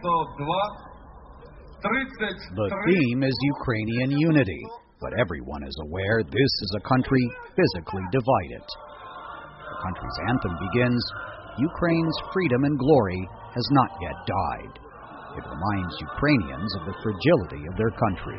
The theme is Ukrainian unity, but everyone is aware this is a country physically divided. The country's anthem begins, "Ukraine's freedom and glory has not yet died." It reminds Ukrainians of the fragility of their country.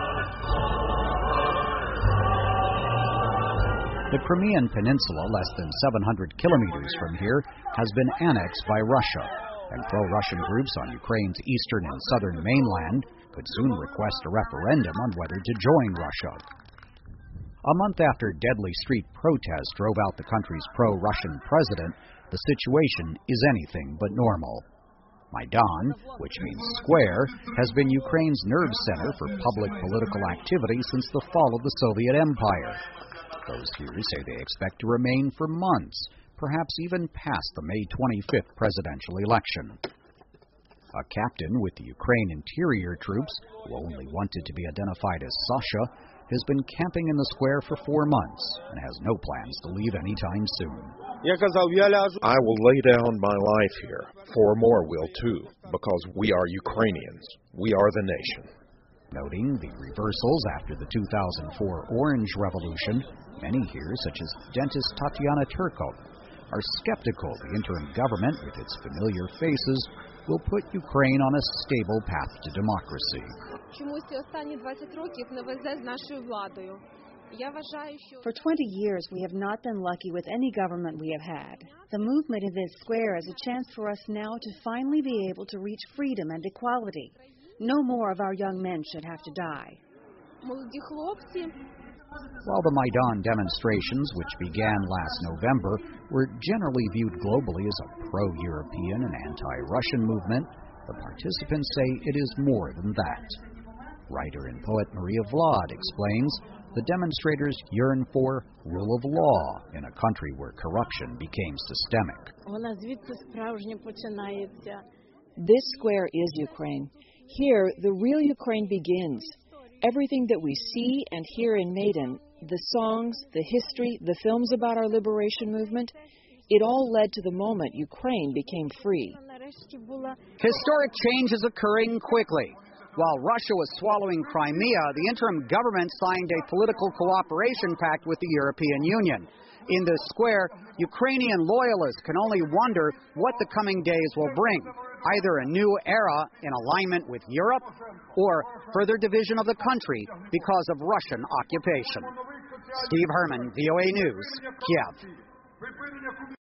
The Crimean Peninsula, less than 700 kilometers from here, has been annexed by Russia, and pro-Russian groups on Ukraine's eastern and southern mainland could soon request a referendum on whether to join Russia. A month after deadly street protests drove out the country's pro-Russian president, the situation is anything but normal. Maidan, which means square, has been Ukraine's nerve center for public political activity since the fall of the Soviet Empire. Those here say they expect to remain for months, perhaps even past the May 25th presidential election. A captain with the Ukraine Interior Troops, who only wanted to be identified as Sasha, has been camping in the square for 4 months and has no plans to leave anytime soon. I will lay down my life here. 4 more will too, because we are Ukrainians. We are the nation. Noting the reversals after the 2004 Orange Revolution, many here, such as dentist Tatiana Turko, are skeptical the interim government, with its familiar faces, will put Ukraine on a stable path to democracy. For 20 years, we have not been lucky with any government we have had. The movement in this square is a chance for us now to finally be able to reach freedom and equality. No more of our young men should have to die. While the Maidan demonstrations, which began last November, were generally viewed globally as a pro-European and anti-Russian movement, the participants say it is more than that. Writer and poet Maria Vlad explains the demonstrators yearn for rule of law in a country where corruption became systemic. This square is Ukraine. Here, the real Ukraine begins. Everything that we see and hear in Maidan, the songs, the history, the films about our liberation movement, it all led to the moment Ukraine became free. Historic change is occurring quickly. While Russia was swallowing Crimea, the interim government signed a political cooperation pact with the European Union. In this square, Ukrainian loyalists can only wonder what the coming days will bring. Either a new era in alignment with Europe or further division of the country because of Russian occupation. Steve Herman, VOA News, Kiev.